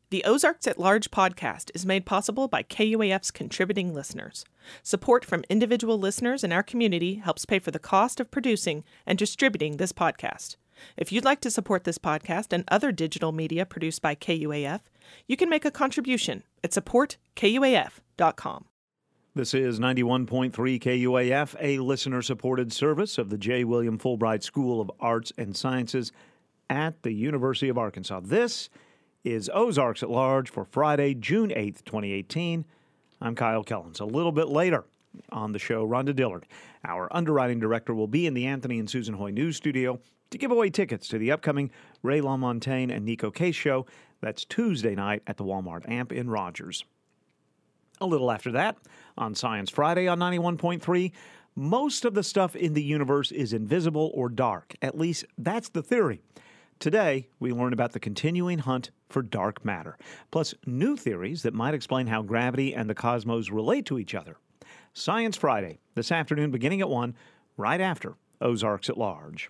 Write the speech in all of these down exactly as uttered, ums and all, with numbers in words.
The Ozarks at Large podcast is made possible by K U A F's contributing listeners. Support from individual listeners in our community helps pay for the cost of producing and distributing this podcast. If you'd like to support this podcast and other digital media produced by K U A F, you can make a contribution at support K U A F dot com. This is ninety-one point three K U A F, a listener-supported service of the J. William Fulbright School of Arts and Sciences at the University of Arkansas. This is Ozarks at Large for Friday, June eighth, twenty eighteen. I'm Kyle Kellens. A little bit later on the show, Rhonda Dillard, our underwriting director, will be in the Anthony and Susan Hoy News Studio to give away tickets to the upcoming Ray LaMontagne and Nico Case show. That's Tuesday night at the Walmart Amp in Rogers. A little after that, on Science Friday on ninety-one point three, most of the stuff in the universe is invisible or dark. At least that's the theory. Today, we learn about the continuing hunt for dark matter, plus new theories that might explain how gravity and the cosmos relate to each other. Science Friday, this afternoon beginning at one, right after Ozarks at Large.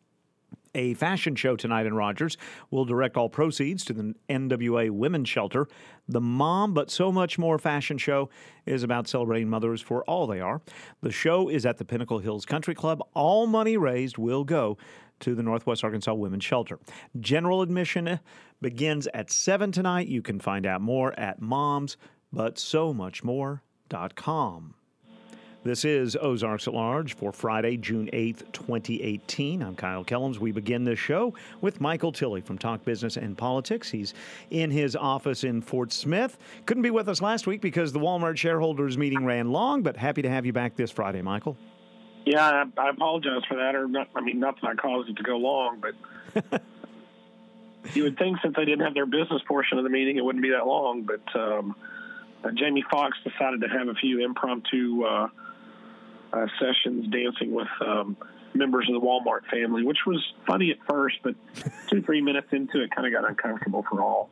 A fashion show tonight in Rogers will direct all proceeds to the N W A Women's Shelter. The Mom But So Much More fashion show is about celebrating mothers for all they are. The show is at the Pinnacle Hills Country Club. All money raised will go to the Northwest Arkansas Women's Shelter. General admission begins at seven tonight. You can find out more at moms but so much more dot com. This is Ozarks at Large for Friday, June eighth, twenty eighteen. I'm Kyle Kellens. We begin this show with Michael Tilley from Talk Business and Politics. He's in his office in Fort Smith. Couldn't be with us last week because the Walmart shareholders meeting ran long, but happy to have you back this Friday, Michael. Yeah, I, I apologize for that. Or not, I mean, not that I caused it to go long, but you would think since they didn't have their business portion of the meeting, it wouldn't be that long. But um, uh, Jamie Foxx decided to have a few impromptu uh, uh, sessions dancing with um, members of the Walmart family, which was funny at first, but two, three minutes into it kind of got uncomfortable for all.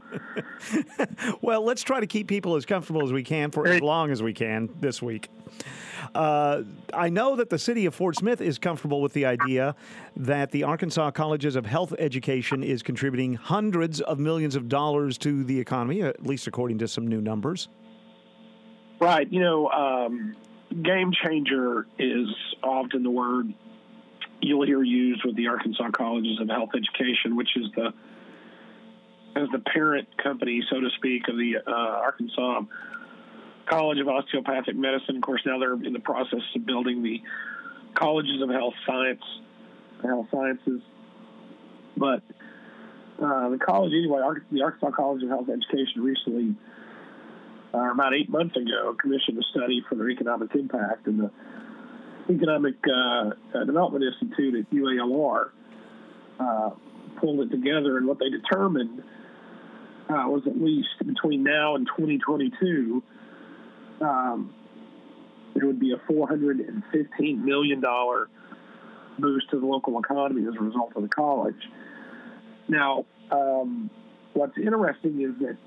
Well, let's try to keep people as comfortable as we can for as long as we can this week. Uh, I know that the city of Fort Smith is comfortable with the idea that the Arkansas Colleges of Health Education is contributing hundreds of millions of dollars to the economy, at least according to some new numbers. Right. You know, um, game changer is often the word you'll hear used with the Arkansas Colleges of Health Education, which is the as the parent company, so to speak, of the uh, Arkansas College of Osteopathic Medicine. Of course, now they're in the process of building the Colleges of Health Science, Health Sciences. But uh, the college, anyway, the Arkansas College of Health Education recently, uh, about eight months ago, commissioned a study for their economic impact, and the Economic uh, Development Institute at U A L R uh, pulled it together, and what they determined uh, was at least between now and twenty twenty-two, Um, there would be a four hundred fifteen million dollars boost to the local economy as a result of the college. Now, um, what's interesting is that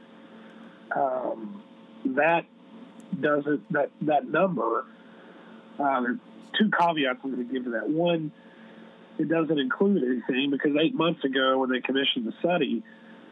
um, that doesn't that that number. Uh, there are two caveats I'm going to give to that. One, it doesn't include anything because eight months ago when they commissioned the study,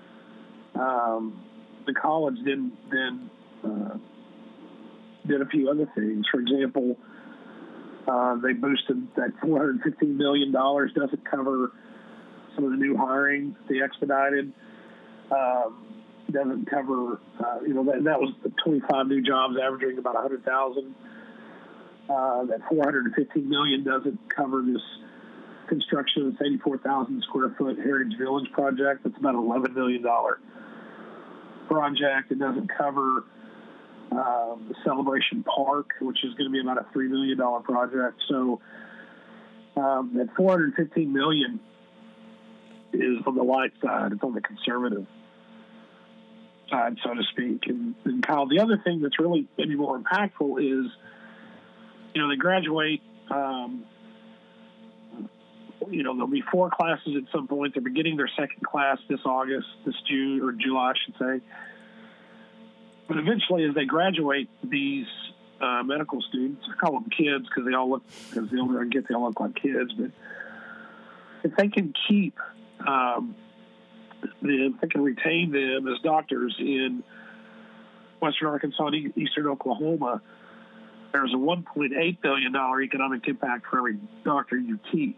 um, the college didn't then. Uh, did a few other things. For example, uh, they boosted that four hundred fifteen million dollars doesn't cover some of the new hiring they expedited. Um, doesn't cover, uh, you know, that, that was twenty-five new jobs averaging about one hundred thousand. Uh, that four hundred fifteen million dollars doesn't cover this construction of this eighty-four thousand square foot Heritage Village project. That's about an eleven million dollars project. It doesn't cover Um, the Celebration Park, which is going to be about a three million dollars project. So um, that four hundred fifteen million dollars is on the light side. It's on the conservative side, so to speak. And, and Kyle, the other thing that's really maybe more impactful is, you know, they graduate, um, you know, there'll be four classes at some point. They're beginning their second class this August, this June, or July, I should say. But eventually, as they graduate, these uh, medical students, I call them kids because they all look, because the older I get, they all look like kids. But if they can keep um, them, they can retain them as doctors in Western Arkansas and Eastern Oklahoma. There's a one point eight billion dollars economic impact for every doctor you keep.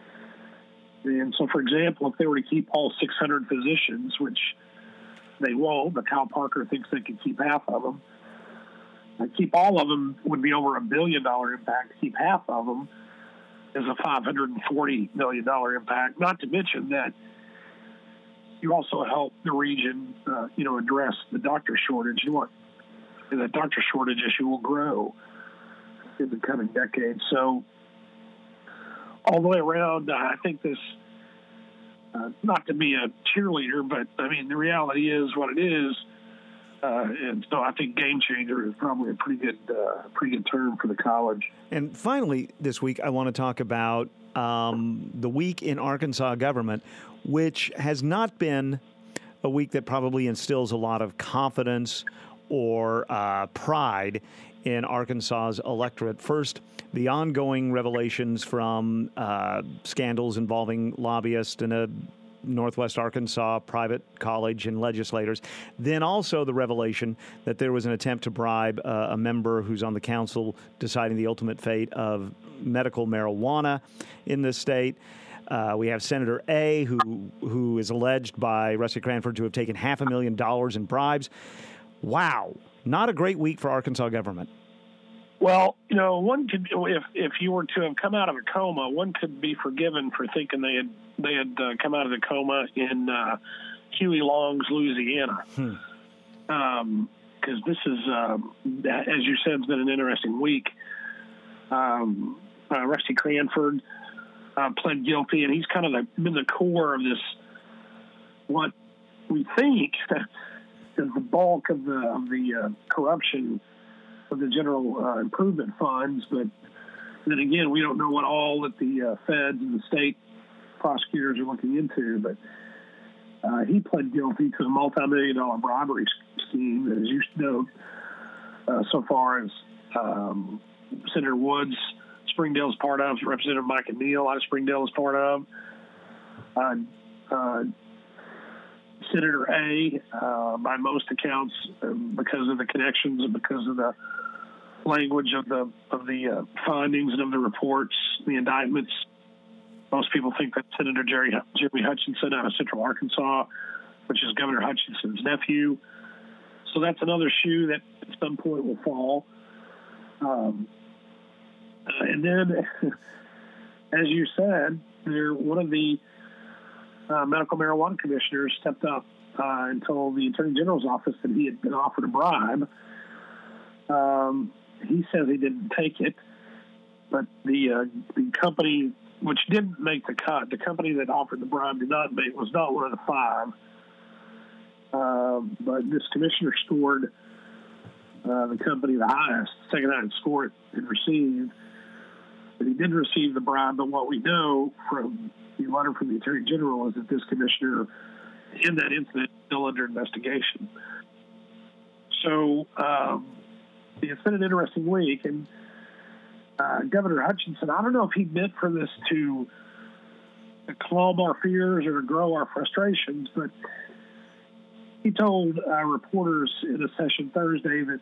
And so, for example, if they were to keep all six hundred physicians, which they won't, but Kyle Parker thinks they could keep half of them, uh, keep all of them would be over a billion dollar impact. Keep half of them is a five hundred forty million dollars impact, not to mention that you also help the region, uh, you know, address the doctor shortage. You want, and the doctor shortage issue will grow in the coming decades. So all the way around, uh, I think this, uh, not to be a cheerleader, but I mean, the reality is what it is. Uh, and so I think game changer is probably a pretty good, uh, pretty good term for the college. And finally, this week, I want to talk about um, the week in Arkansas government, which has not been a week that probably instills a lot of confidence or uh, pride in Arkansas's electorate. First, the ongoing revelations from uh, scandals involving lobbyists in a Northwest Arkansas private college and legislators. Then also the revelation that there was an attempt to bribe uh, a member who's on the council deciding the ultimate fate of medical marijuana in this state. Uh, we have Senator A, who who is alleged by Rusty Cranford to have taken half a million dollars in bribes. Wow. Not a great week for Arkansas government. Well, you know, one could, if if you were to have come out of a coma, one could be forgiven for thinking they had they had uh, come out of the coma in uh, Huey Long's Louisiana, because hmm. um, this is, uh, as you said, it's been an interesting week. Um, uh, Rusty Cranford uh, pled guilty, and he's kind of the, been the core of this. What we think is the bulk of the of the uh, corruption of the general uh, improvement funds, but then again, we don't know what all that the uh, feds and the state prosecutors are looking into. But uh, he pled guilty to a multi-million dollar bribery scheme, as you know, uh, so far as um, Senator Woods, Springdale's part of, Representative Micah Neal out of Springdale is part of. Uh, uh, Senator A, uh, by most accounts, uh, because of the connections and because of the language of the of the uh, findings and of the reports, the indictments, most people think that Senator Jerry Jeremy Hutchinson out of Central Arkansas, which is Governor Hutchinson's nephew. So that's another shoe that at some point will fall. Um, uh, and then, as you said, they're one of the Uh, medical marijuana commissioners stepped up uh, and told the Attorney General's office that he had been offered a bribe. Um, he says he didn't take it, but the uh, the company which didn't make the cut, the company that offered the bribe did not make, was not one of the five. Uh, but this commissioner scored uh, the company the highest, second highest score it had received. But he did receive the bribe, but what we know from the letter from the Attorney General is that this commissioner in that incident is still under investigation. So um, it's been an interesting week, and uh, Governor Hutchinson, I don't know if he meant for this to, to calm our fears or to grow our frustrations, but he told uh, reporters in a session Thursday that,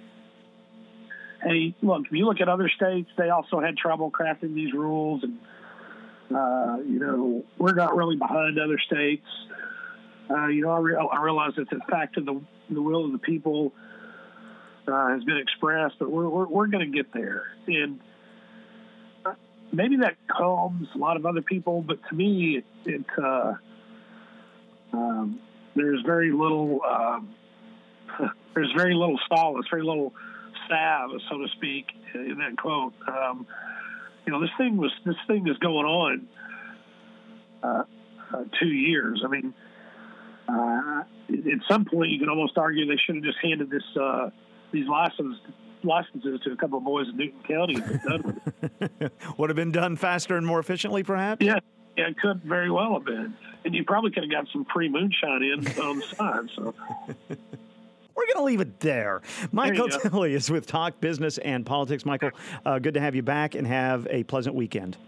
hey, look, if you look at other states, they also had trouble crafting these rules, and Uh, you know, we're not really behind other states. Uh, you know, I, re- I realize that the fact of the, the will of the people uh, has been expressed, but we're we're, we're going to get there. And maybe that calms a lot of other people, but to me, it, it uh, um, there's very little um, there's very little solace, very little salve, so to speak, in that quote. Um, You know, this thing was this thing is going on uh, uh, two years. I mean, uh, at some point, you can almost argue they should have just handed this uh, these licenses licenses to a couple of boys in Newton County and been done with it. Would have been done faster and more efficiently, perhaps. Yeah, yeah, it could very well have been, and you probably could have got some free moonshine in on the side. So. We're going to leave it there. Michael Tilley is with Talk Business and Politics. Michael, uh, good to have you back, and have a pleasant weekend.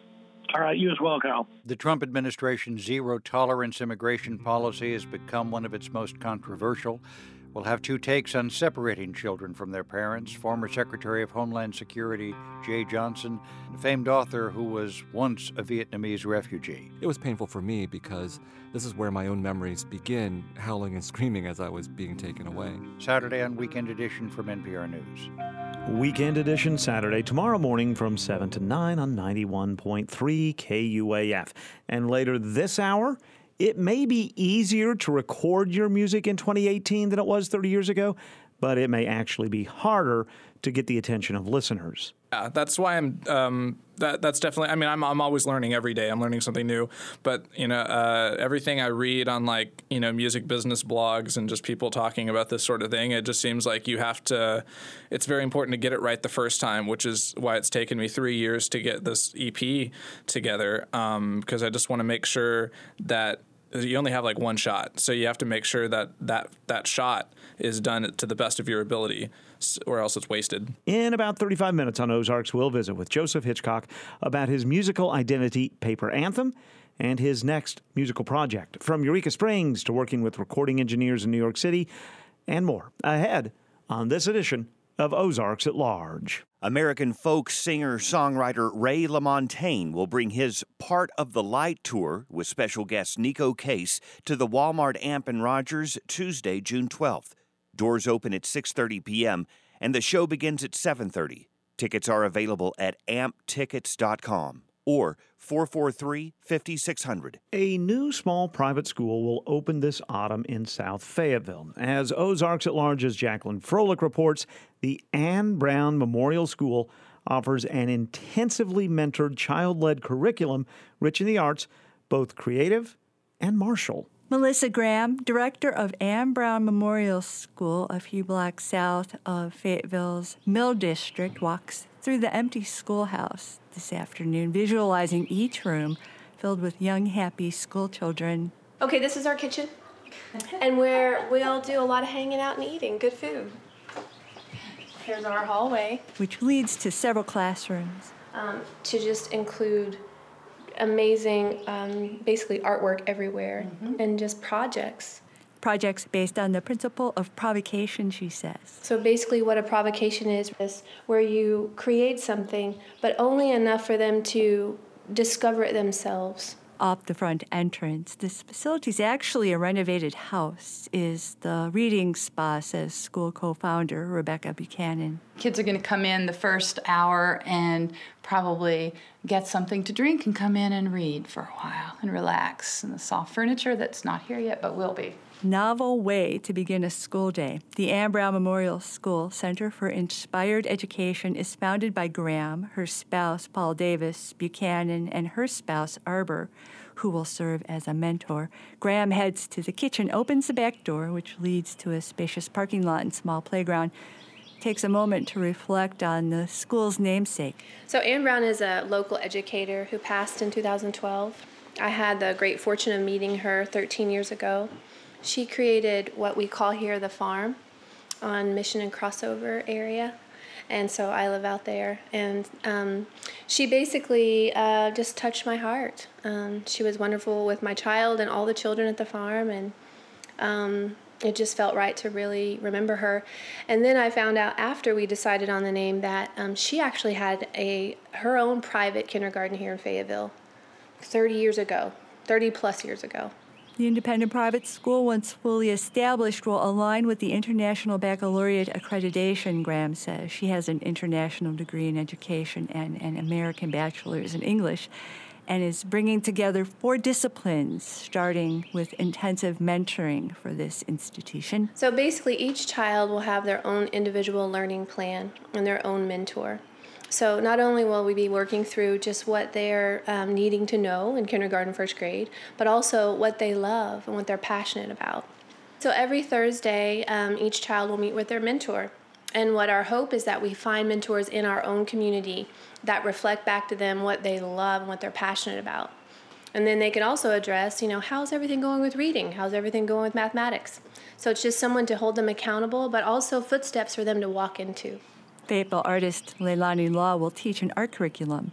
All right, you as well, Kyle. The Trump administration's zero-tolerance immigration policy has become one of its most controversial. We'll have two takes on separating children from their parents. Former Secretary of Homeland Security Jeh Johnson, a famed author who was once a Vietnamese refugee. It was painful for me because this is where my own memories begin, howling and screaming as I was being taken away. Saturday on Weekend Edition from N P R News. Weekend Edition Saturday, tomorrow morning from seven to nine on ninety-one point three K U A F. And later this hour, it may be easier to record your music in twenty eighteen than it was thirty years ago, but it may actually be harder to get the attention of listeners. Yeah, that's why I'm. Um, that that's definitely. I mean, I'm I'm always learning every day. I'm learning something new. But you know, uh, everything I read on like you know music business blogs and just people talking about this sort of thing, it just seems like you have to. It's very important to get it right the first time, which is why it's taken me three years to get this E P together. Um, because I just want to make sure that. You only have like one shot, so you have to make sure that that, that shot is done to the best of your ability, or else it's wasted. In about thirty-five minutes on Ozarks, we'll visit with Joseph Hitchcock about his musical identity, Paper Anthem, and his next musical project. From Eureka Springs to working with recording engineers in New York City, and more. Ahead on this edition of Ozarks at Large. American folk singer-songwriter Ray LaMontagne will bring his Part of the Light tour with special guest Nico Case to the Walmart Amp and Rogers Tuesday, June twelfth. Doors open at six thirty p.m. and the show begins at seven thirty. Tickets are available at amp tickets dot com or four four three, five six zero zero. A new small private school will open this autumn in South Fayetteville. As Ozarks at Large's Jacqueline Froelich reports, the Anne Brown Memorial School offers an intensively mentored child-led curriculum rich in the arts, both creative and martial. Melissa Graham, director of Anne Brown Memorial School, a few blocks south of Fayetteville's Mill District, walks through the empty schoolhouse this afternoon, visualizing each room filled with young, happy school children. Okay, this is our kitchen, and where we'll do a lot of hanging out and eating good food. Here's our hallway, which leads to several classrooms. Um, to just include amazing, um, basically artwork everywhere, mm-hmm. and just projects. Projects based on the principle of provocation, she says. So basically what a provocation is, is where you create something, but only enough for them to discover it themselves. Off the front entrance, this facility is actually a renovated house, is the reading spa, says school co-founder Rebecca Buchanan. Kids are going to come in the first hour and probably get something to drink and come in and read for a while and relax in the soft furniture that's not here yet but will be. Novel way to begin a school day. The Anne Brown Memorial School Center for Inspired Education is founded by Graham, her spouse, Paul Davis, Buchanan, and her spouse, Arbor, who will serve as a mentor. Graham heads to the kitchen, opens the back door, which leads to a spacious parking lot and small playground, takes a moment to reflect on the school's namesake. So Anne Brown is a local educator who passed in two thousand twelve. I had the great fortune of meeting her thirteen years ago. She created what we call here the farm on Mission and Crossover area, and so I live out there. And um, she basically uh, just touched my heart. Um, she was wonderful with my child and all the children at the farm, and um, it just felt right to really remember her. And then I found out after we decided on the name that um, she actually had a her own private kindergarten here in Fayetteville thirty years ago, thirty plus years ago. The independent private school, once fully established, will align with the International Baccalaureate accreditation, Graham says. She has an international degree in education and an American bachelor's in English, and is bringing together four disciplines, starting with intensive mentoring for this institution. So basically, each child will have their own individual learning plan and their own mentor. So not only will we be working through just what they're um, needing to know in kindergarten, first grade, but also what they love and what they're passionate about. So every Thursday, um, each child will meet with their mentor. And what our hope is that we find mentors in our own community that reflect back to them what they love and what they're passionate about. And then they can also address, you know, how's everything going with reading? How's everything going with mathematics? So it's just someone to hold them accountable, but also footsteps for them to walk into. Fayetteville artist Leilani Law will teach an art curriculum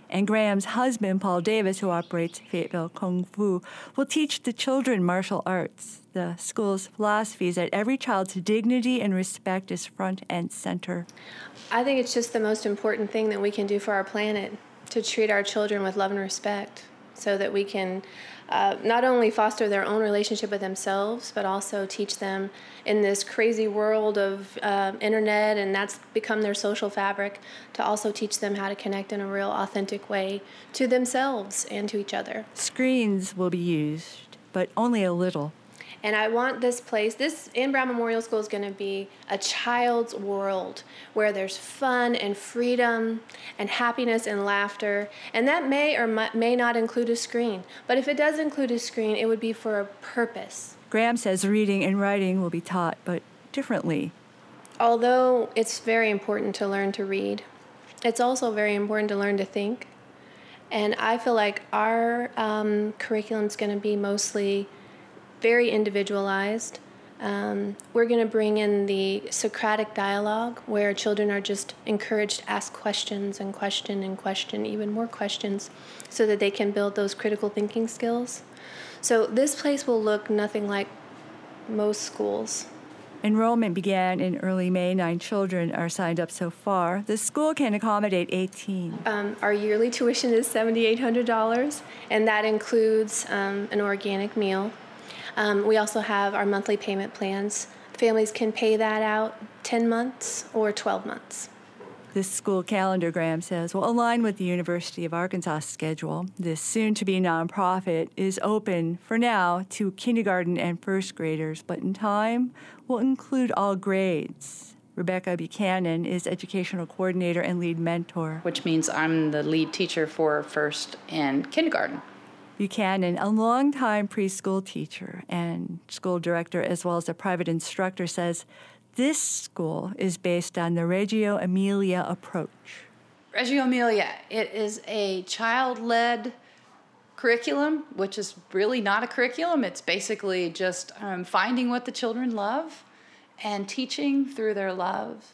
And Graham's husband, Paul Davis, who operates Fayetteville Kung Fu, will teach the children martial arts. The school's philosophy is that every child's dignity and respect is front and center. I think it's just the most important thing that we can do for our planet, to treat our children with love and respect, so that we can uh, not only foster their own relationship with themselves, but also teach them in this crazy world of uh, internet, and that's become their social fabric, to also teach them how to connect in a real authentic way to themselves and to each other. Screens will be used, but only a little. And I want this place, this Anne Brown Memorial School is going to be a child's world where there's fun and freedom and happiness and laughter. And that may or may not include a screen. But if it does include a screen, it would be for a purpose. Graham says reading and writing will be taught, but differently. Although it's very important to learn to read, it's also very important to learn to think. And I feel like our um, curriculum is going to be mostly very individualized. Um, we're going to bring in the Socratic dialogue, where children are just encouraged to ask questions and question and question, even more questions, so that they can build those critical thinking skills. So this place will look nothing like most schools. Enrollment began in early May. Nine children are signed up so far. The school can accommodate eighteen. Um, our yearly tuition is seven thousand eight hundred dollars, and that includes um, an organic meal. Um, we also have our monthly payment plans. Families can pay that out ten months or twelve months. This school calendar, Graham says, will align with the University of Arkansas schedule. This soon-to-be nonprofit is open for now to kindergarten and first graders, but in time will include all grades. Rebecca Buchanan is educational coordinator and lead mentor. Which means I'm the lead teacher for first and kindergarten. Buchanan, a longtime preschool teacher and school director, as well as a private instructor, says this school is based on the Reggio Emilia approach. Reggio Emilia, it is a child-led curriculum, which is really not a curriculum. It's basically just um, finding what the children love and teaching through their love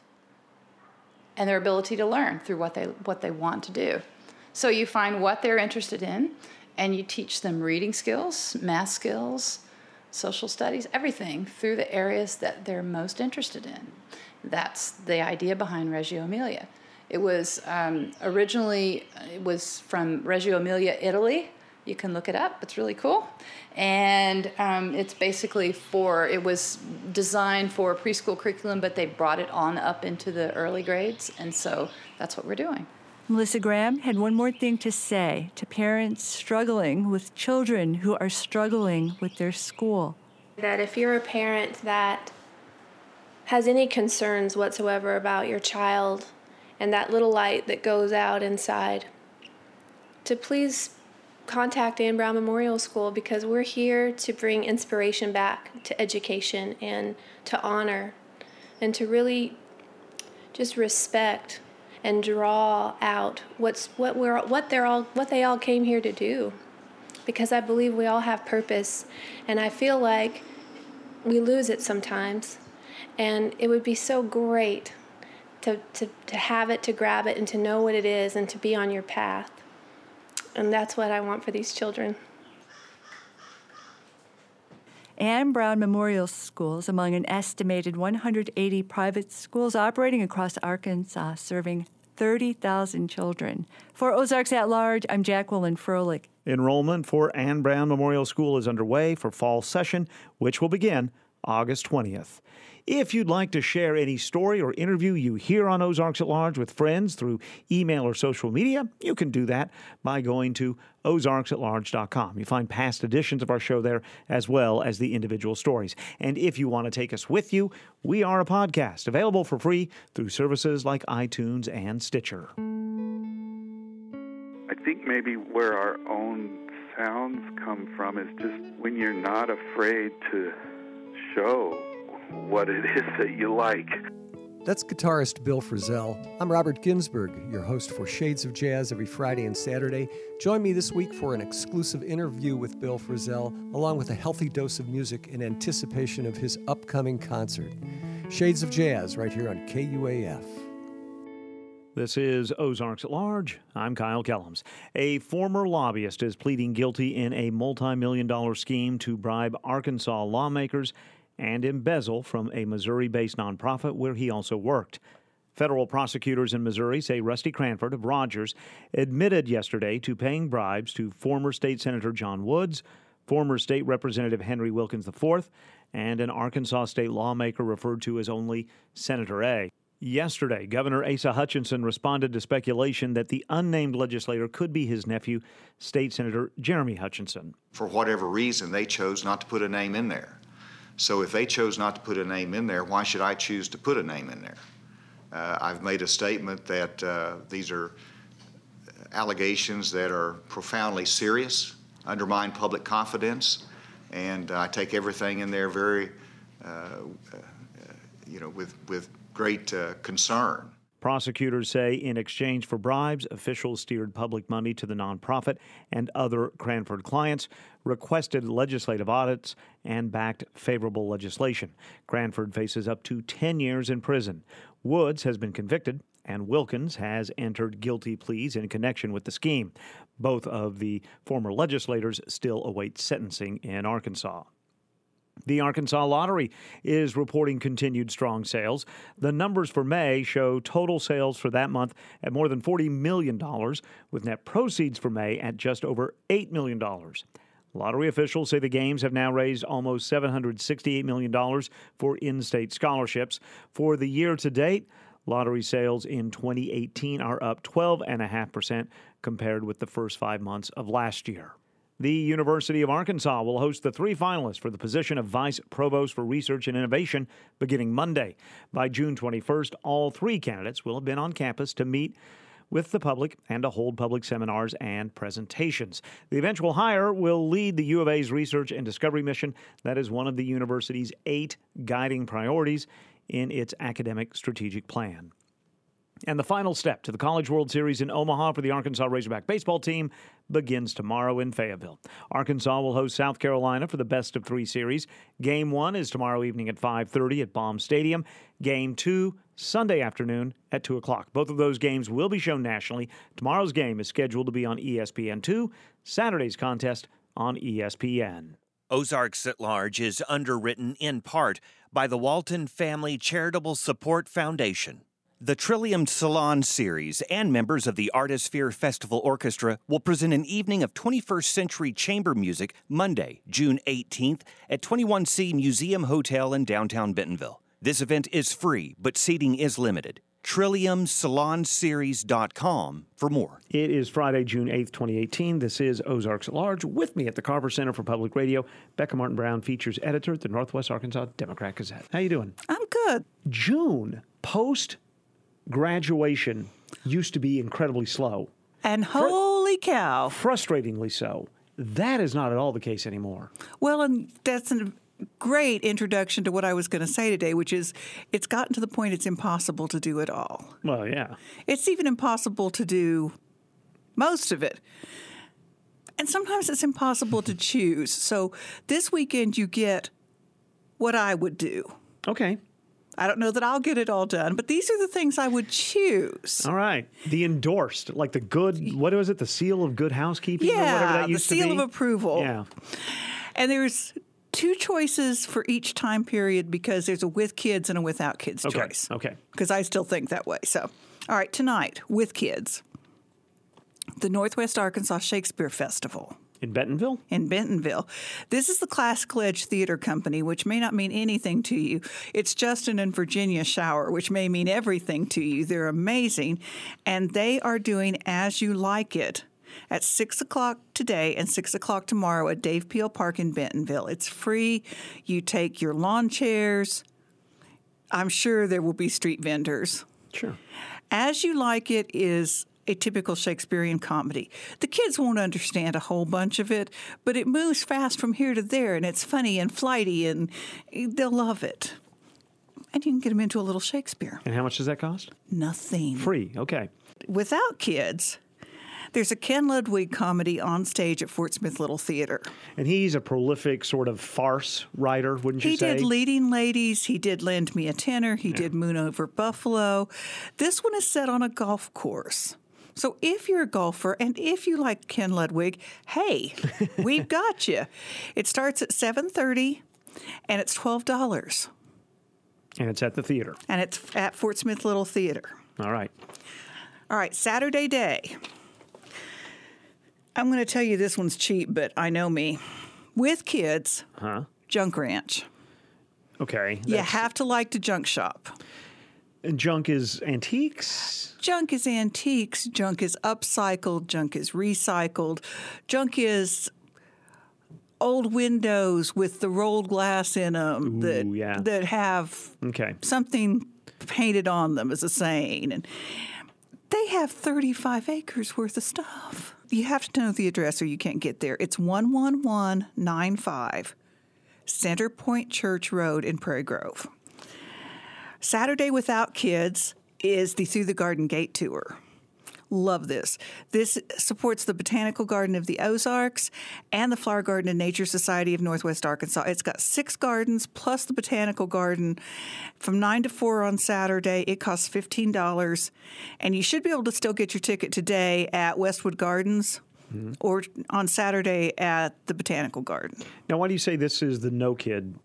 and their ability to learn through what they what they want to do. So you find what they're interested in, and you teach them reading skills, math skills, social studies, everything through the areas that they're most interested in. That's the idea behind Reggio Emilia. It was um, originally, it was from Reggio Emilia, Italy. You can look it up. It's really cool. And um, it's basically for, it was designed for a preschool curriculum, but they brought it on up into the early grades. And so that's what we're doing. Melissa Graham had one more thing to say to parents struggling with children who are struggling with their school. That if you're a parent that has any concerns whatsoever about your child and that little light that goes out inside, to please contact Anne Brown Memorial School, because we're here to bring inspiration back to education and to honor and to really just respect and draw out what's what we're what they're all what they all came here to do, because I believe we all have purpose, and I feel like we lose it sometimes, and it would be so great to to to have it, to grab it, and to know what it is, and to be on your path, and that's what I want for these children. Anne Brown Memorial School is among an estimated one hundred eighty private schools operating across Arkansas, serving thirty thousand children. For Ozarks at Large, I'm Jacqueline Froelich. Enrollment for Anne Brown Memorial School is underway for fall session, which will begin August twentieth. If you'd like to share any story or interview you hear on Ozarks at Large with friends through email or social media, you can do that by going to ozarks at large dot com. You find past editions of our show there, as well as the individual stories. And if you want to take us with you, we are a podcast available for free through services like iTunes and Stitcher. I think maybe where our own sounds come from is just when you're not afraid to show what it is that you like. That's guitarist Bill Frisell. I'm Robert Ginsburg, your host for Shades of Jazz every Friday and Saturday. Join me this week for an exclusive interview with Bill Frisell, along with a healthy dose of music in anticipation of his upcoming concert. Shades of Jazz right here on K U A F. This is Ozarks at Large. I'm Kyle Kellums. A former lobbyist is pleading guilty in a multi-million dollar scheme to bribe Arkansas lawmakers and embezzle from a Missouri-based nonprofit where he also worked. Federal prosecutors in Missouri say Rusty Cranford of Rogers admitted yesterday to paying bribes to former State Senator John Woods, former State Representative Henry Wilkins the fourth, and an Arkansas state lawmaker referred to as only Senator A. Yesterday, Governor Asa Hutchinson responded to speculation that the unnamed legislator could be his nephew, State Senator Jeremy Hutchinson. For whatever reason, they chose not to put a name in there. So if they chose not to put a name in there, why should I choose to put a name in there? Uh, I've made a statement that uh, these are allegations that are profoundly serious, undermine public confidence, and I take everything in there very, uh, uh, you know, with, with great uh, concern. Prosecutors say in exchange for bribes, officials steered public money to the nonprofit and other Cranford clients, requested legislative audits, and backed favorable legislation. Cranford faces up to ten years in prison. Woods has been convicted, and Wilkins has entered guilty pleas in connection with the scheme. Both of the former legislators still await sentencing in Arkansas. The Arkansas Lottery is reporting continued strong sales. The numbers for May show total sales for that month at more than forty million dollars, with net proceeds for May at just over eight million dollars. Lottery officials say the games have now raised almost seven hundred sixty-eight million dollars for in-state scholarships. For the year to date, lottery sales in twenty eighteen are up twelve point five percent compared with the first five months of last year. The University of Arkansas will host the three finalists for the position of Vice Provost for Research and Innovation beginning Monday. By June twenty-first, all three candidates will have been on campus to meet with the public and to hold public seminars and presentations. The eventual hire will lead the U of A's research and discovery mission. That is one of the university's eight guiding priorities in its academic strategic plan. And the final step to the College World Series in Omaha for the Arkansas Razorback baseball team begins tomorrow in Fayetteville. Arkansas will host South Carolina for the best of three series. Game one is tomorrow evening at five thirty at Baum Stadium. Game two, Sunday afternoon at two o'clock. Both of those games will be shown nationally. Tomorrow's game is scheduled to be on E S P N two, Saturday's contest on E S P N. Ozarks at Large is underwritten in part by the Walton Family Charitable Support Foundation. The Trillium Salon Series and members of the Artisphere Festival Orchestra will present an evening of twenty-first century chamber music Monday, June eighteenth at twenty-one C Museum Hotel in downtown Bentonville. This event is free, but seating is limited. trillium salon series dot com for more. It is Friday, June eighth, twenty eighteen. This is Ozarks at Large. With me at the Carver Center for Public Radio, Becca Martin Brown, features editor at the Northwest Arkansas Democrat Gazette. How you doing? I'm good. June, post graduation, used to be incredibly slow. And holy Fr- cow. Frustratingly so. That is not at all the case anymore. Well, and that's a great introduction to what I was going to say today, which is it's gotten to the point it's impossible to do it all. Well, yeah. It's even impossible to do most of it. And sometimes it's impossible to choose. So this weekend you get what I would do. Okay. I don't know that I'll get it all done, but these are the things I would choose. All right. The endorsed, like the good, what was it, the seal of good housekeeping yeah, or whatever that used to be? Yeah, the seal of approval. Yeah. And there's two choices for each time period because there's a with kids and a without kids okay. choice. Okay. Because I still think that way. So, all right, tonight, with kids, the Northwest Arkansas Shakespeare Festival. In Bentonville? In Bentonville. This is the Classical Edge Theater Company, which may not mean anything to you. It's Justin and Virginia Shower, which may mean everything to you. They're amazing. And they are doing As You Like It at six o'clock today and six o'clock tomorrow at Dave Peel Park in Bentonville. It's free. You take your lawn chairs. I'm sure there will be street vendors. Sure. As You Like It is a typical Shakespearean comedy. The kids won't understand a whole bunch of it, but it moves fast from here to there, and it's funny and flighty, and they'll love it. And you can get them into a little Shakespeare. And how much does that cost? Nothing. Free, okay. Without kids, There's a Ken Ludwig comedy on stage at Fort Smith Little Theater. And he's a prolific sort of farce writer, wouldn't you he say? He did Leading Ladies. He did Lend Me a Tenor. He yeah. did Moon Over Buffalo. This one is set on a golf course. So if you're a golfer and if you like Ken Ludwig, hey, we've got you. It starts at seven thirty and it's twelve dollars. And it's at the theater. And it's at Fort Smith Little Theater. All right. All right, Saturday day. I'm going to tell you this one's cheap, but I know me. With kids, huh? Junk Ranch. Okay. You have to like to junk shop. And junk is antiques? Junk is antiques. Junk is upcycled. Junk is recycled. Junk is old windows with the rolled glass in them Ooh, that, yeah. that have okay. something painted on them, as a saying. And they have thirty-five acres worth of stuff. You have to know the address or you can't get there. It's one one one nine five Center Point Church Road in Prairie Grove. Saturday Without Kids is the Through the Garden Gate Tour. Love this. This supports the Botanical Garden of the Ozarks and the Flower Garden and Nature Society of Northwest Arkansas. It's got six gardens plus the Botanical Garden from nine to four on Saturday. It costs fifteen dollars. And you should be able to still get your ticket today at Westwood Gardens mm-hmm. or on Saturday at the Botanical Garden. Now, why do you say this is the no kid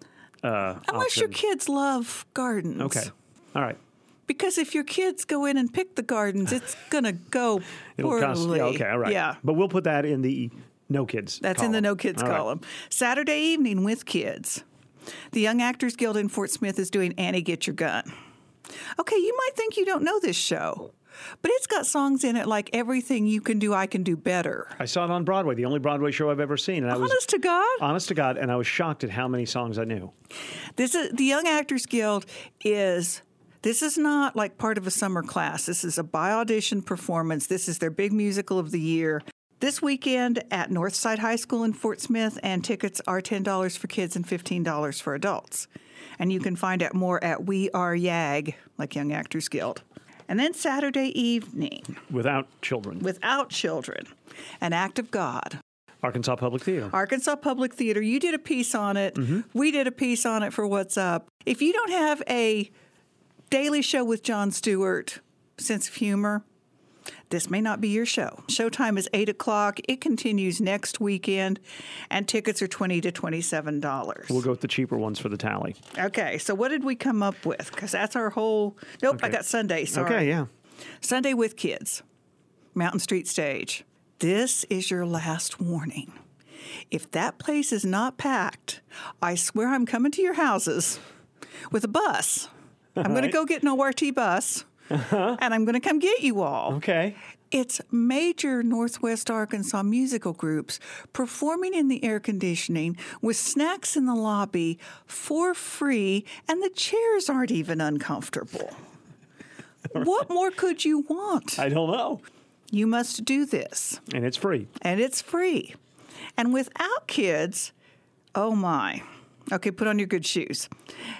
uh, Unless option? your kids love gardens. Okay. All right. Because if your kids go in and pick the gardens, it's going to go poorly. It'll cost, yeah, okay, all right. Yeah. But we'll put that in the no kids That's column. in the no kids all column. Right. Saturday evening with kids. The Young Actors Guild in Fort Smith is doing Annie, Get Your Gun. Okay, you might think you don't know this show, but it's got songs in it like Everything You Can Do, I Can Do Better. I saw it on Broadway, the only Broadway show I've ever seen. And I honest was, to God? Honest to God, and I was shocked at how many songs I knew. This is, the Young Actors Guild is... This is not like part of a summer class. This is a by-audition performance. This is their big musical of the year. This weekend at Northside High School in Fort Smith, and tickets are ten dollars for kids and fifteen dollars for adults. And you can find out more at We Are YAG, like Young Actors Guild. And then Saturday evening. Without children. Without children. An Act of God. Arkansas Public Theater. Arkansas Public Theater. You did a piece on it. Mm-hmm. We did a piece on it for What's Up. If you don't have a Daily Show with Jon Stewart sense of humor, this may not be your show. Showtime is eight o'clock. It continues next weekend, and tickets are twenty to twenty-seven dollars. We'll go with the cheaper ones for the tally. Okay, so what did we come up with? Because that's our whole... Nope, okay. I got Sunday, sorry. Okay, yeah. Sunday with Kids, Mountain Street Stage. This is your last warning. If that place is not packed, I swear I'm coming to your houses with a bus. I'm going to go get an O R T bus, uh-huh. and I'm going to come get you all. Okay. It's major Northwest Arkansas musical groups performing in the air conditioning with snacks in the lobby for free, and the chairs aren't even uncomfortable. Right. What more could you want? I don't know. You must do this. And it's free. And it's free. And without kids, oh my. Okay, put on your good shoes.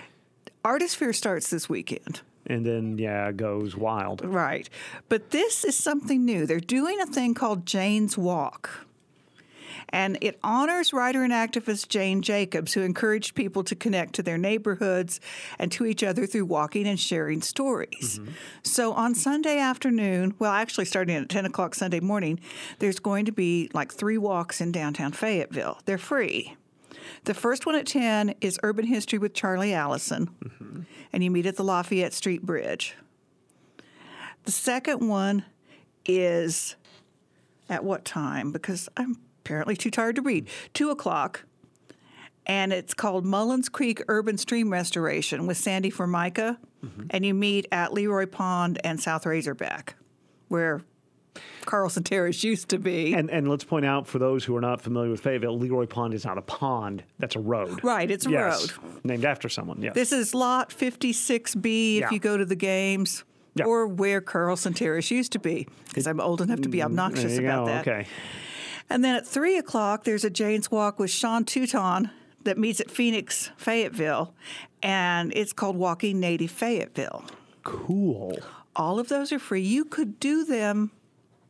Artist Fair starts this weekend. And then, yeah, it goes wild. Right. But this is something new. They're doing a thing called Jane's Walk. And it honors writer and activist Jane Jacobs, who encouraged people to connect to their neighborhoods and to each other through walking and sharing stories. Mm-hmm. So on Sunday afternoon, well, actually starting at ten o'clock Sunday morning, there's going to be like three walks in downtown Fayetteville. They're free. The first one at ten is Urban History with Charlie Allison, mm-hmm. and you meet at the Lafayette Street Bridge. The second one is at what time? Because I'm apparently too tired to read. Two o'clock, and it's called Mullins Creek Urban Stream Restoration with Sandy Formica, mm-hmm. and you meet at Leroy Pond and South Razorback, where Carlson Terrace used to be. And and let's point out, for those who are not familiar with Fayetteville, Leroy Pond is not a pond. That's a road. Right, it's a yes. road. Named after someone, yes. This is Lot fifty-six B if yeah. you go to the games, yeah. or where Carlson Terrace used to be, because I'm old enough to be obnoxious about go. that. Okay. And then at three o'clock, there's a Jane's Walk with Sean Touton that meets at Phoenix, Fayetteville, and it's called Walking Native Fayetteville. Cool. All of those are free. You could do them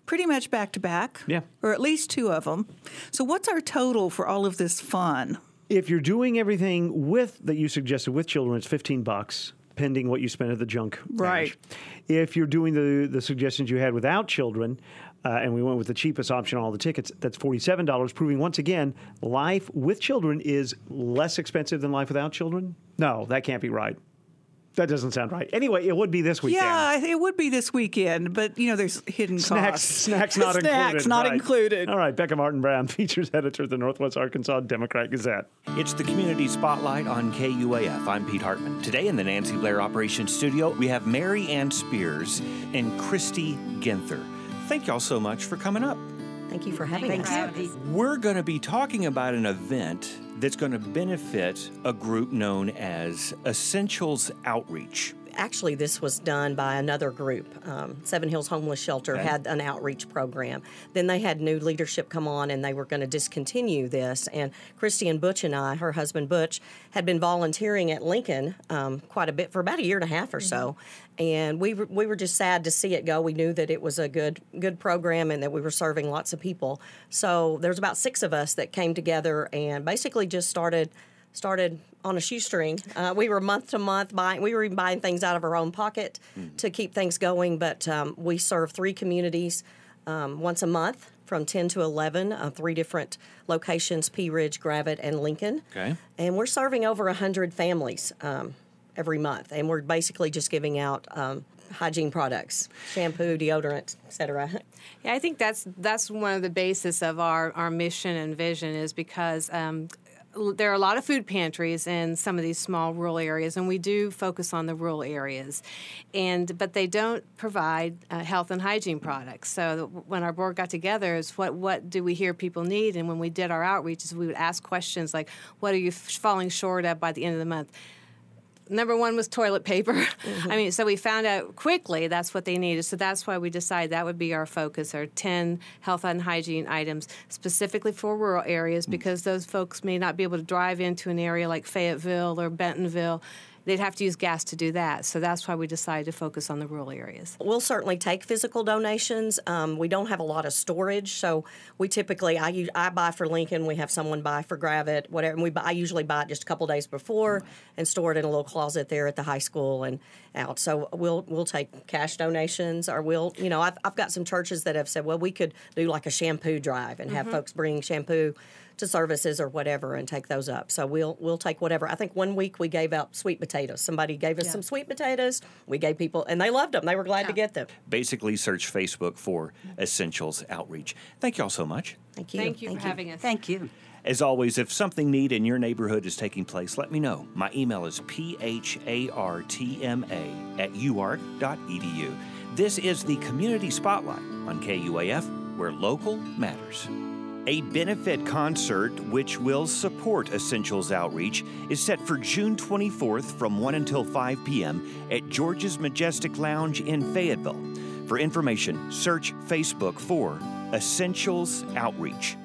pretty much back to back. Yeah. Or at least two of them. So what's our total for all of this fun? If you're doing everything with that you suggested with children, it's fifteen bucks, pending what you spend at the junk. Right. Dash. If you're doing the the suggestions you had without children, uh, and we went with the cheapest option on all the tickets, that's forty-seven dollars, proving once again, life with children is less expensive than life without children. No, that can't be right. That doesn't sound right. Anyway, it would be this weekend. Yeah, it would be this weekend, but, you know, there's hidden Snacks, costs. snacks not included. Snacks not right. included. All right, Becca Martin Brown, features editor of the Northwest Arkansas Democrat Gazette. It's the Community Spotlight on K U A F. I'm Pete Hartman. Today in the Nancy Blair Operations Studio, we have Mary Ann Spears and Christy Ginther. Thank y'all so much for coming up. Thank you for having us. We're going to be talking about an event that's going to benefit a group known as Essentials Outreach. Actually, this was done by another group. Um, Seven Hills Homeless Shelter Okay. had an outreach program. Then they had new leadership come on, and they were going to discontinue this. And Christy and Butch and I, her husband Butch, had been volunteering at Lincoln um, quite a bit for about a year and a half or so. And we were, we were just sad to see it go. We knew that it was a good good program and that we were serving lots of people. So there's about six of us that came together and basically just started started on a shoestring. Uh, we were month to month buying. We were even buying things out of our own pocket mm. to keep things going. But um, we serve three communities um, once a month from ten to eleven, uh, three different locations: Pea Ridge, Gravette, and Lincoln. Okay. And we're serving over one hundred families um, every month. And we're basically just giving out um, hygiene products, shampoo, deodorant, et cetera. Yeah, I think that's that's one of the basis of our, our mission and vision is because um, there are a lot of food pantries in some of these small rural areas, and we do focus on the rural areas, and but they don't provide uh, health and hygiene products. So when our board got together, is what what do we hear people need? And when we did our outreaches, we would ask questions like, "What are you f- falling short of by the end of the month?" Number one was toilet paper. Mm-hmm. I mean, so we found out quickly that's what they needed. So that's why we decided that would be our focus, our ten health and hygiene items specifically for rural areas, because those folks may not be able to drive into an area like Fayetteville or Bentonville. They'd have to use gas to do that. So that's why we decided to focus on the rural areas. We'll certainly take physical donations. Um, we don't have a lot of storage, so we typically, I, u- I buy for Lincoln, we have someone buy for Gravette, whatever. And we buy, I usually buy it just a couple days before and store it in a little closet there at the high school and out. So we'll we'll take cash donations, or we'll, you know, I've, I've got some churches that have said, well, we could do like a shampoo drive and have Mhm. folks bring shampoo to services or whatever and take those up. So we'll we'll take whatever. I think one week we gave out sweet potatoes. Somebody gave us Yeah. some sweet potatoes. We gave people, and they loved them. They were glad to get them. Basically, search Facebook for Essentials Outreach. Thank y'all so much. Thank you. Thank you for having us. Thank you. As always, if something neat in your neighborhood is taking place, let me know. My email is p h a r t m a at u ark dot e d u. This is the Community Spotlight on K U A F, where local matters. A benefit concert, which will support Essentials Outreach, is set for June twenty-fourth from one until five p.m. at George's Majestic Lounge in Fayetteville. For information, search Facebook for Essentials Outreach.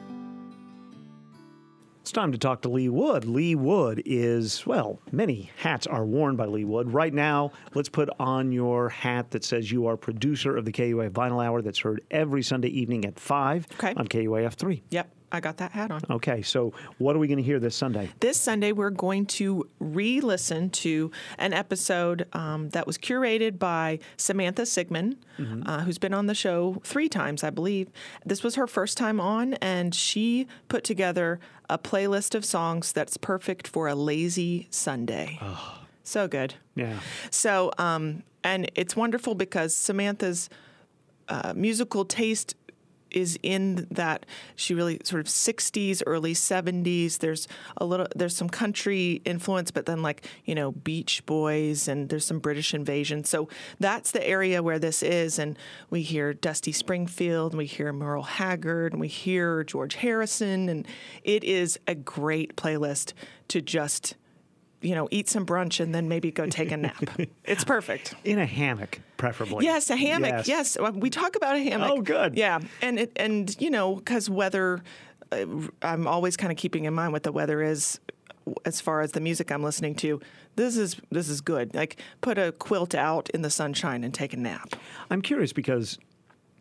It's time to talk to Lee Wood. Lee Wood is, well, many hats are worn by Lee Wood. Right now, let's put on your hat that says you are producer of the K U A F Vinyl Hour that's heard every Sunday evening at five Okay. on K U A F three. Yep, I got that hat on. Okay, so what are we going to hear this Sunday? This Sunday, we're going to re-listen to an episode um, that was curated by Samantha Sigmund, Mhm. uh, who's been on the show three times, I believe. This was her first time on, and she put together a playlist of songs that's perfect for a lazy Sunday. So good. Yeah. So, um, and it's wonderful because Samantha's uh, musical taste is in that she really sort of sixties, early seventies. There's a little, there's some country influence, but then like, you know, Beach Boys, and there's some British Invasion. So that's the area where this is. And we hear Dusty Springfield, and we hear Merle Haggard, and we hear George Harrison. And it is a great playlist to just, you know, eat some brunch and then maybe go take a nap. It's perfect. In a hammock, preferably. Yes, a hammock. Yes. Well, we talk about a hammock. Oh, good. Yeah. And, it, and you know, because weather, uh, I'm always kind of keeping in mind what the weather is as far as the music I'm listening to. This is this is good. Like, put a quilt out in the sunshine and take a nap. I'm curious because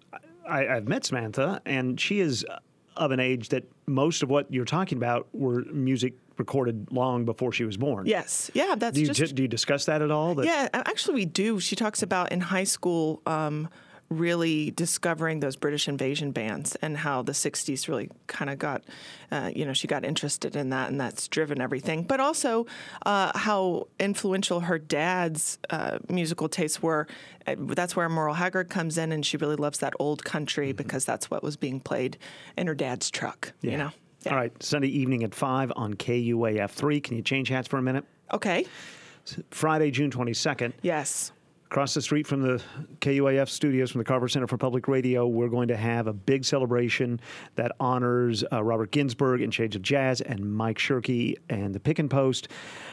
I, I've met Samantha, and she is of an age that most of what you're talking about were music recorded long before she was born. Yes. Yeah, that's do you, just... do you discuss that at all? That yeah, actually we do. She talks about in high school um, really discovering those British invasion bands and how the sixties really kind of got, uh, you know, she got interested in that, and that's driven everything. But also uh, how influential her dad's uh, musical tastes were. That's where Merle Haggard comes in, and she really loves that old country because that's what was being played in her dad's truck, yeah. you know. Yeah. All right, Sunday evening at five on K U A F three. Can you change hats for a minute? Okay. Friday, June twenty-second. Yes. Across the street from the K U A F studios, from the Carver Center for Public Radio, we're going to have a big celebration that honors uh, Robert Ginsburg and Shades of Jazz and Mike Shirkey and the Pick and Post.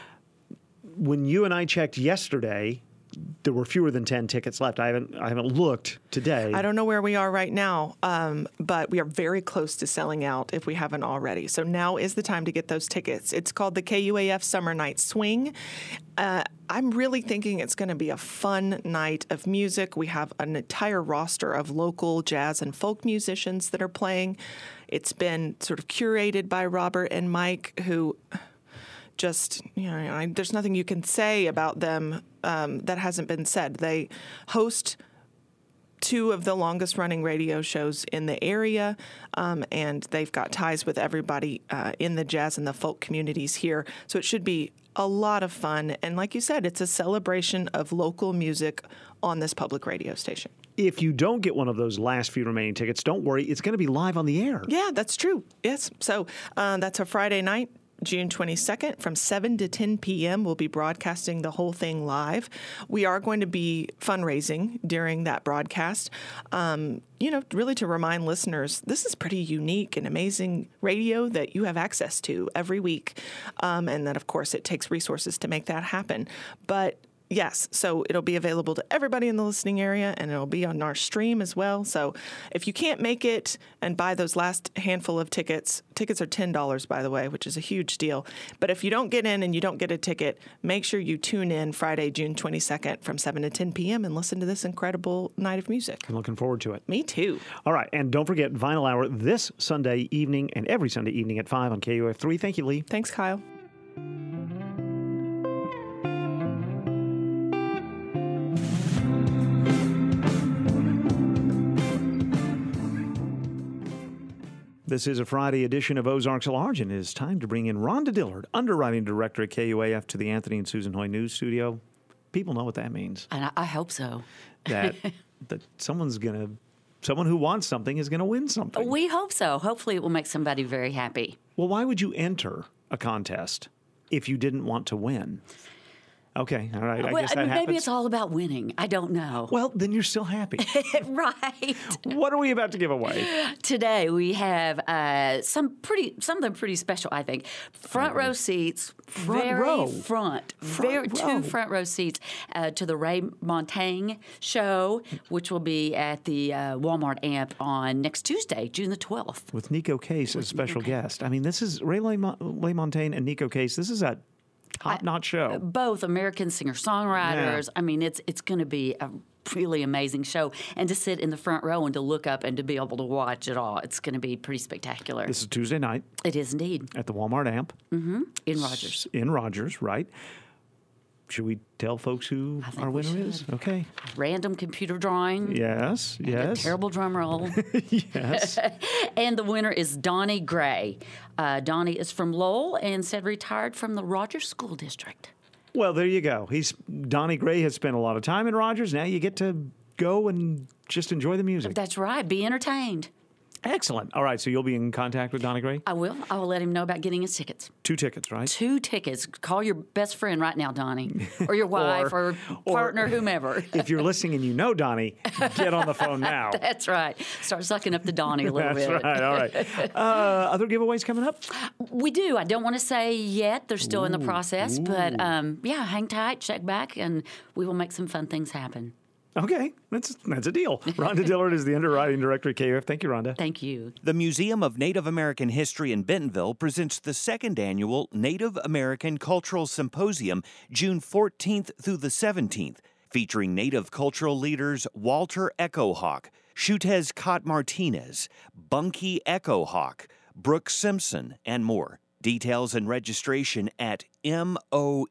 When you and I checked yesterday, there were fewer than ten tickets left. I haven't I haven't looked today. I don't know where we are right now, um, but we are very close to selling out if we haven't already. So now is the time to get those tickets. It's called the K U A F Summer Night Swing. Uh, I'm really thinking it's going to be a fun night of music. We have an entire roster of local jazz and folk musicians that are playing. It's been sort of curated by Robert and Mike, who... just, you know, I, there's nothing you can say about them um, that hasn't been said. They host two of the longest running radio shows in the area, um, and they've got ties with everybody uh, in the jazz and the folk communities here. So it should be a lot of fun. And like you said, it's a celebration of local music on this public radio station. If you don't get one of those last few remaining tickets, don't worry. It's going to be live on the air. Yeah, that's true. Yes. So uh, that's a Friday night. June twenty-second from seven to ten p.m. We'll be broadcasting the whole thing live. We are going to be fundraising during that broadcast, um, you know, really to remind listeners, this is pretty unique and amazing radio that you have access to every week. Um, and that, of course, it takes resources to make that happen. But yes, so it'll be available to everybody in the listening area, and it'll be on our stream as well. So if you can't make it and buy those last handful of tickets, tickets are ten dollars, by the way, which is a huge deal. But if you don't get in and you don't get a ticket, make sure you tune in Friday, June twenty-second from seven to ten p.m. and listen to this incredible night of music. I'm looking forward to it. Me too. All right, and don't forget Vinyl Hour this Sunday evening and every Sunday evening at five on K U A F three. Thank you, Lee. Thanks, Kyle. This is a Friday edition of Ozarks at Large, and it is time to bring in Rhonda Dillard, underwriting director at K U A F, to the Anthony and Susan Hoy News Studio. People know what that means. And I, I hope so. That that someone's going to, someone who wants something is going to win something. We hope so. Hopefully it will make somebody very happy. Well, why would you enter a contest if you didn't want to win? Okay, all right. I well, guess that maybe happens. it's all about winning. I don't know. Well, then you're still happy. Right. What are we about to give away? Today we have uh, some pretty, something pretty special, I think. Front row seats, Front very row. front, Front very row. two front row seats uh, to the Ray Montaigne show, which will be at the uh, Walmart Amp on next Tuesday, June the twelfth. With Nico Case as special guest. I mean, this is Ray LaMontagne and Nico Case. This is a top-notch show. Both American singer-songwriters. Yeah. I mean, it's it's going to be a really amazing show. And to sit in the front row and to look up and to be able to watch it all, it's going to be pretty spectacular. This is Tuesday night. It is indeed. At the Walmart Amp. Mm-hmm. In Rogers. In Rogers, right. Should we tell folks who our winner should. is? Okay. Random computer drawing. Yes, and yes. A terrible drum roll. Yes. And the winner is Donnie Gray. Uh, Donnie is from Lowell and said retired from the Rogers School District. Well, there you go. He's Donnie Gray has spent a lot of time in Rogers. Now you get to go and just enjoy the music. That's right. Be entertained. Excellent. All right, so you'll be in contact with Donnie Gray? I will. I will let him know about getting his tickets. Two tickets, right? Two tickets. Call your best friend right now, Donnie, or your wife, or, or partner, or, whomever. If you're listening and you know Donnie, get on the phone now. That's right. Start sucking up to Donnie a little That's bit. That's right. All right. Uh, other giveaways coming up? We do. I don't want to say yet. They're still Ooh. in the process. Ooh. But, um, yeah, hang tight, check back, and we will make some fun things happen. Okay, that's that's a deal. Rhonda Dillard is the underwriting director at K U A F. Thank you, Rhonda. Thank you. The Museum of Native American History in Bentonville presents the second annual Native American Cultural Symposium, June fourteenth through the seventeenth. featuring Native cultural leaders Walter Echo Hawk, Shutez Cot Martinez, Bunky Echo Hawk, Brooke Simpson, and more. Details and registration at monah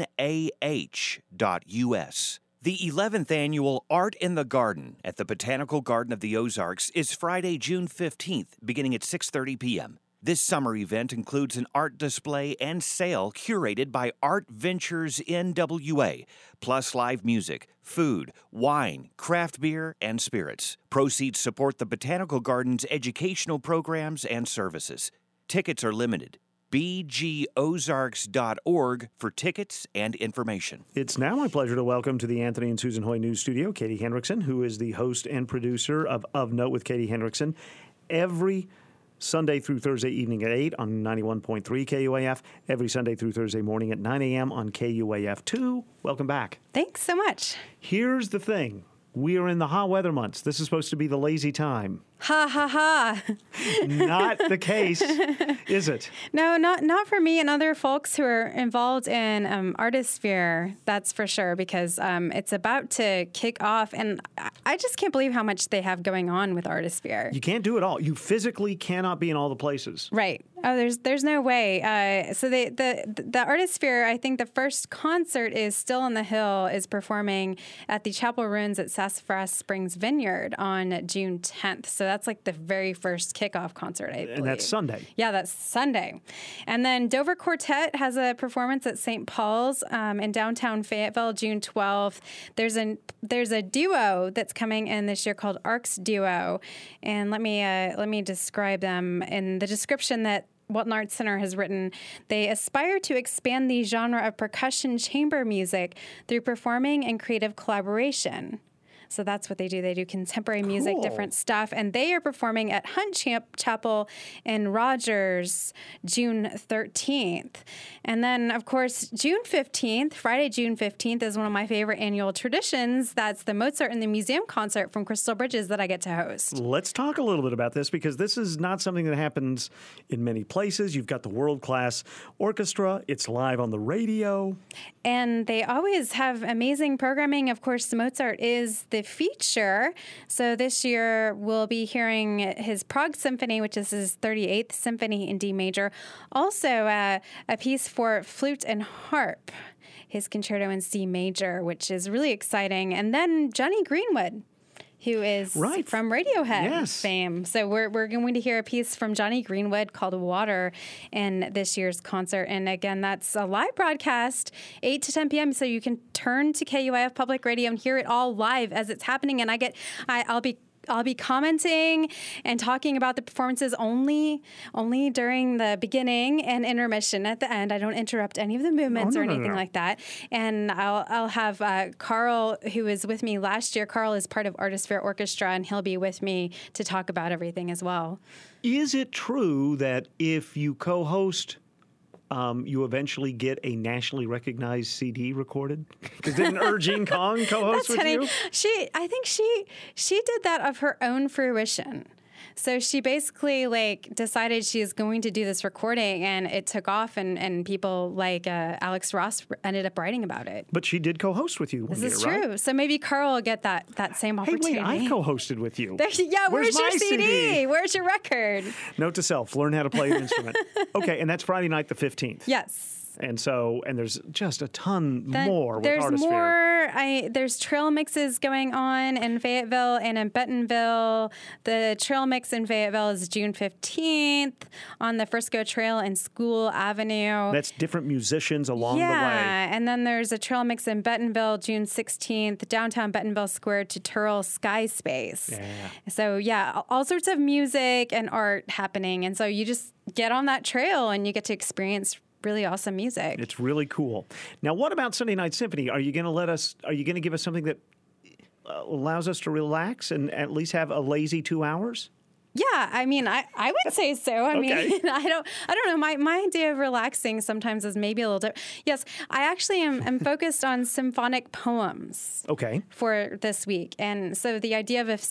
dot U S. The eleventh annual Art in the Garden at the Botanical Garden of the Ozarks is Friday, June fifteenth, beginning at six thirty p.m. This summer event includes an art display and sale curated by Art Ventures N W A, plus live music, food, wine, craft beer, and spirits. Proceeds support the Botanical Garden's educational programs and services. Tickets are limited. b g ozarks dot org for tickets and information. It's now my pleasure to welcome to the Anthony and Susan Hoy News Studio Katie Hendrickson, who is the host and producer of Of Note with Katie Hendrickson. Every Sunday through Thursday evening at eight on ninety-one point three K U A F, every Sunday through Thursday morning at nine a.m. on K U A F two. Welcome back. Thanks so much. Here's the thing. We are in the hot weather months. This is supposed to be the lazy time. Ha ha ha. Not the case, is it? No, not not for me and other folks who are involved in um, Artisphere, that's for sure, because um, it's about to kick off, and I just can't believe how much they have going on with Artisphere. You can't do it all. You physically cannot be in all the places. Right. Oh, there's there's no way. Uh, so they, the the Artisphere, I think the first concert is Still on the Hill, is performing at the Chapel Ruins at Sassafras Springs Vineyard on June tenth. So that's like the very first kickoff concert, I believe. And that's Sunday. Yeah, that's Sunday. And then Dover Quartet has a performance at Saint Paul's um, in downtown Fayetteville, June twelfth. There's a, there's a duo that's coming in this year called Arcs Duo. And let me, uh, let me describe them in the description that Walton Arts Center has written. They aspire to expand the genre of percussion chamber music through performing and creative collaboration. So that's what they do. They do contemporary music, Cool. different stuff. And they are performing at Hunt Champ Chapel in Rogers, June thirteenth. And then, of course, June fifteenth, Friday, June fifteenth, is one of my favorite annual traditions. That's the Mozart in the Museum concert from Crystal Bridges that I get to host. Let's talk a little bit about this, because this is not something that happens in many places. You've got the world-class orchestra. It's live on the radio. And they always have amazing programming. Of course, Mozart is the feature. So this year we'll be hearing his Prague Symphony, which is his thirty-eighth Symphony in D major. Also uh, a piece for flute and harp, his Concerto in C major, which is really exciting. And then Johnny Greenwood, who is right. from Radiohead yes. fame. So we're we're going to hear a piece from Johnny Greenwood called Water in this year's concert. And again, that's a live broadcast, eight to ten p.m. So you can turn to K U A F Public Radio and hear it all live as it's happening. And I get, I, I'll be I'll be commenting and talking about the performances only only during the beginning and intermission at the end. I don't interrupt any of the movements oh, no, or anything no, no. like that. And I'll I'll have uh, Carl, who was with me last year. Carl is part of Artisphere Orchestra, and he'll be with me to talk about everything as well. Is it true that if you co-host, um, you eventually get a nationally recognized C D recorded? Because didn't Urgene Kong co-host That's with funny. you? She, I think she she did that of her own fruition. So she basically like decided she is going to do this recording, and it took off, and, and people like uh, Alex Ross ended up writing about it. But she did co-host with you one This year, is right? true. So maybe Carl will get that that same Hey, opportunity. wait, I co-hosted with you. There, yeah, where's, Where's your my C D? C D? Where's your record? Note to self, learn how to play an instrument. Okay, and that's Friday night the fifteenth. Yes. And so, and there's just a ton Then more with there's Artisphere. more. I there's trail mixes going on in Fayetteville and in Bentonville. The trail mix in Fayetteville is June fifteenth on the Frisco Trail and School Avenue. That's different musicians along yeah, the way. and then there's a trail mix in Bentonville, June sixteenth, downtown Bentonville Square to Turl Sky Space. Yeah. So yeah, all sorts of music and art happening, and so you just get on that trail and you get to experience really awesome music. It's really cool. Now, what about Sunday Night Symphony? Are you going to let us, are you going to give us something that uh, allows us to relax and at least have a lazy two hours? Yeah, I mean, I, I would say so. I Okay. mean, I don't I don't know. My my idea of relaxing sometimes is maybe a little different. Yes, I actually am, am focused on symphonic poems Okay. for this week. And so the idea of a sym-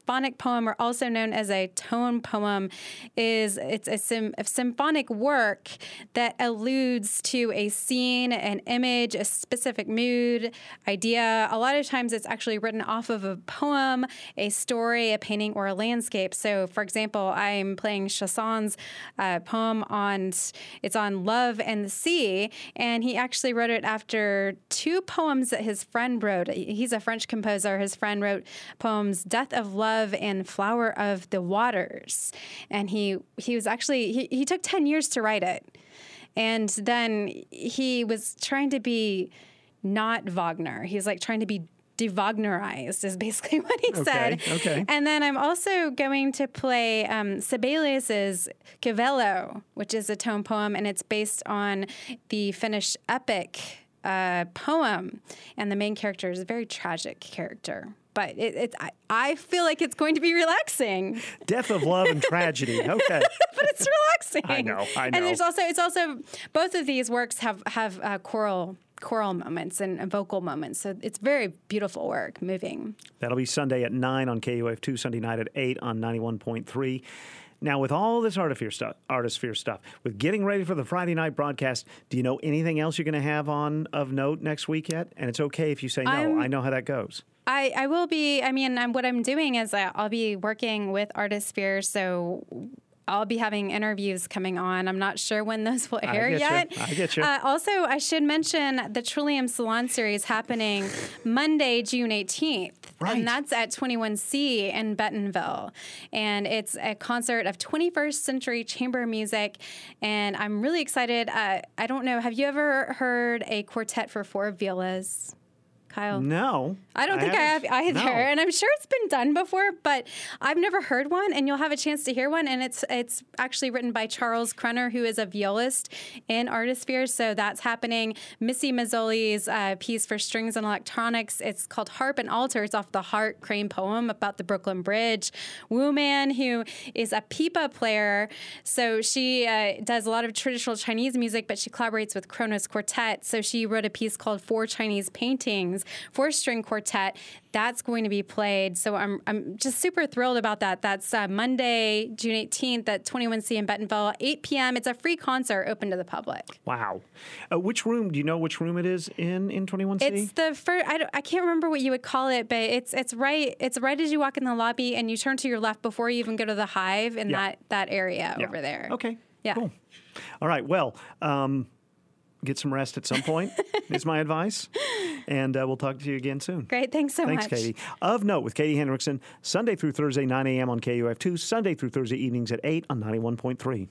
symphonic poem, or also known as a tone poem, is it's a, sim, a symphonic work that alludes to a scene, an image, a specific mood, idea. A lot of times it's actually written off of a poem, a story, a painting, or a landscape. So, for example, I'm playing Chasson's uh, poem on, it's on love and the sea, and he actually wrote it after two poems that his friend wrote. He's a French composer. His friend wrote poems Death of Love and Flower of the Waters. And he he was actually, he, he took ten years to write it. And then he was trying to be not Wagner. He was like trying to be de-Wagnerized is basically what he okay, said. Okay. And then I'm also going to play um, Sibelius's Cavello, which is a tone poem, and it's based on the Finnish epic uh, poem. And the main character is a very tragic character. But it, it, I, I feel like it's going to be relaxing. Death of love and tragedy. Okay. But it's relaxing. I know, I know. And there's also, it's also, both of these works have, have uh, choral choral moments and uh, vocal moments. So it's very beautiful work, moving. That'll be Sunday at nine on K U A F two, Sunday night at eight on ninety-one point three. Now, with all this Artisphere stuff, Artisphere stuff, with getting ready for the Friday night broadcast, do you know anything else you're going to have on of note next week yet? And it's okay if you say no. I'm, I know how that goes. I, I will be, I mean, I'm, what I'm doing is I, I'll be working with Artisphere, so I'll be having interviews coming on. I'm not sure when those will air I get yet. You. I get you. Uh, also, I should mention the Trillium Salon Series happening Monday, June eighteenth. Right. And that's at twenty-one C in Bentonville. And it's a concert of twenty-first century chamber music. And I'm really excited. Uh, I don't know, have you ever heard a quartet for four violas? Kyle? No. I don't think I have either. No. And I'm sure it's been done before, but I've never heard one, and you'll have a chance to hear one. And it's it's actually written by Charles Crunner, who is a violist in Artisphere. So that's happening. Missy Mazzoli's uh, piece for strings and electronics. It's called Harp and Altar. It's off the Hart Crane poem about the Brooklyn Bridge. Wu Man, who is a pipa player. So she uh, does a lot of traditional Chinese music, but she collaborates with Kronos Quartet. So she wrote a piece called Four Chinese Paintings, four-string quartet. That's going to be played. So I'm I'm just super thrilled about that. That's uh, Monday, June eighteenth at twenty-one C in Bentonville, eight p.m. It's a free concert open to the public. Wow. Uh, which room? Do you know which room it is in in twenty-one C? It's the first. I, don't, I can't remember what you would call it, but it's it's right. It's right as you walk in the lobby, and you turn to your left before you even go to the Hive in Yeah. that that area Yeah. over there. Okay. Yeah. Cool. All right. Well, um, get some rest at some point is my advice. And uh, we'll talk to you again soon. Great. Thanks so Thanks, much. Katie. Of note, with Katie Henriksen, Sunday through Thursday, nine a.m. on K U F two, Sunday through Thursday evenings at eight on ninety-one point three.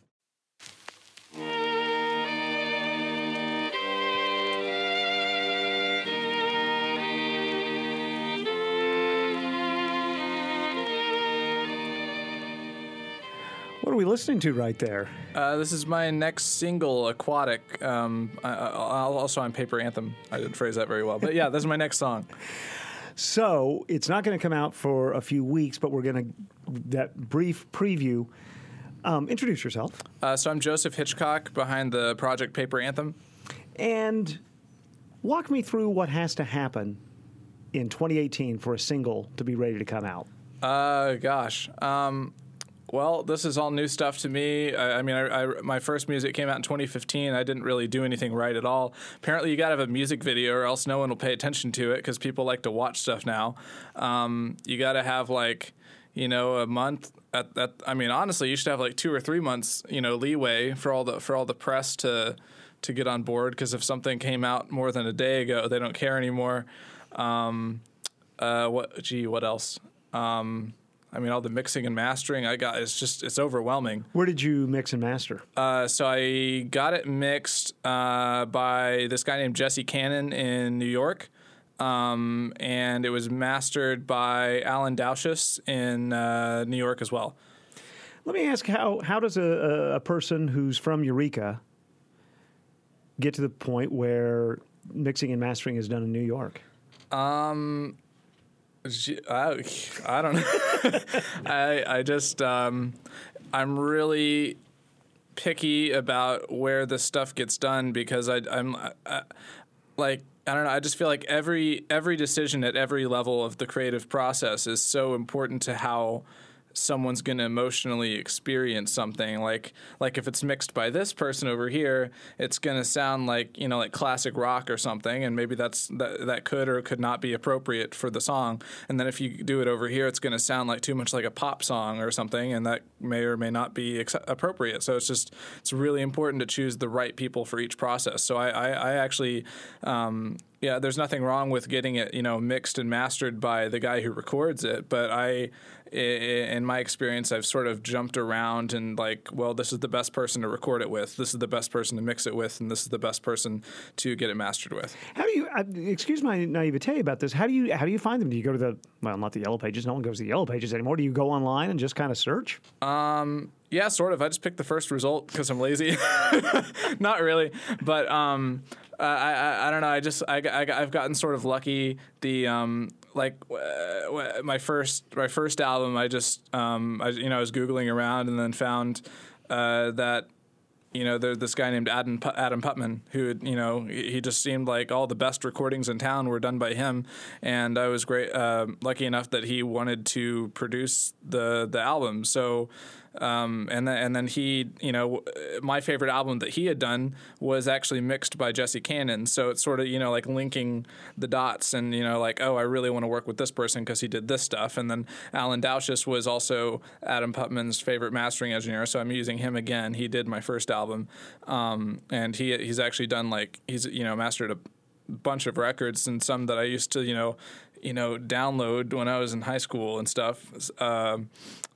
What are we listening to right there? Uh, this is my next single, Aquatic. Um, I, I, also on Paper Anthem. I didn't phrase that very well. But yeah, this is my next song. So it's not going to come out for a few weeks, but we're going to, that brief preview. Um, introduce yourself. Uh, so I'm Joseph Hitchcock behind the project Paper Anthem. And walk me through what has to happen in twenty eighteen for a single to be ready to come out. Uh, gosh. Um, well, this is all new stuff to me. I, I mean, I, I, my first music came out in twenty fifteen. I didn't really do anything right at all. Apparently, you got to have a music video or else no one will pay attention to it because people like to watch stuff now. Um, you got to have, like, you know, a month. At, at, I mean, honestly, you should have, like, two or three months, you know, leeway for all the for all the press to to get on board because if something came out more than a day ago, they don't care anymore. Um, uh, what? Gee, what else? Um, I mean, all the mixing and mastering I got, it's just, it's overwhelming. Where did you mix and master? Uh, so I got it mixed uh, by this guy named Jesse Cannon in New York. Um, and it was mastered by Alan Dauchus in uh, New York as well. Let me ask, how, how does a, a person who's from Eureka get to the point where mixing and mastering is done in New York? Um... I, I don't know. I I just um, I'm really picky about where the stuff gets done because I I'm I, like I don't know. I just feel like every every decision at every level of the creative process is so important to how someone's going to emotionally experience something. Like like if it's mixed by this person over here, it's going to sound like, you know, like classic rock or something, and maybe that's that, that could or could not be appropriate for the song. And then if you do it over here, it's going to sound like too much like a pop song or something, and that may or may not be ex- appropriate. So it's just it's really important to choose the right people for each process. So I I, I actually um, yeah, there's nothing wrong with getting it, you know, mixed and mastered by the guy who records it. But I, in my experience, I've sort of jumped around and like, well, this is the best person to record it with. This is the best person to mix it with. And this is the best person to get it mastered with. How do you, uh, excuse my naivete about this, how do you how do you find them? Do you go to the, well, not the Yellow Pages. No one goes to the Yellow Pages anymore. Do you go online and just kind of search? Um... Yeah, sort of. I just picked the first result because I'm lazy. Not really, but um, I, I I don't know. I just I, I I've gotten sort of lucky. The um like uh, my first my first album. I just um I you know I was Googling around and then found uh, that. You know, there's this guy named Adam Adam Putman who, you know, he just seemed like all the best recordings in town were done by him, and I was great, uh, lucky enough that he wanted to produce the the album. So, um, and then and then he, you know, my favorite album that he had done was actually mixed by Jesse Cannon. So it's sort of, you know, like linking the dots, and you know, like, oh, I really want to work with this person because he did this stuff. And then Alan Dauchus was also Adam Putman's favorite mastering engineer, so I'm using him again. He did my first album. Album, um, and he he's actually done like he's you know mastered a bunch of records, and some that I used to you know you know download when I was in high school and stuff. Um,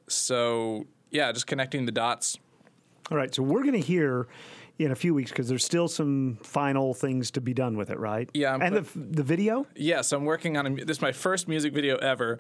so yeah, just connecting the dots. All right, so we're going to hear in a few weeks because there's still some final things to be done with it, right? Yeah, I'm and put, the the video. Yes, I'm working on a, this is my first music video ever.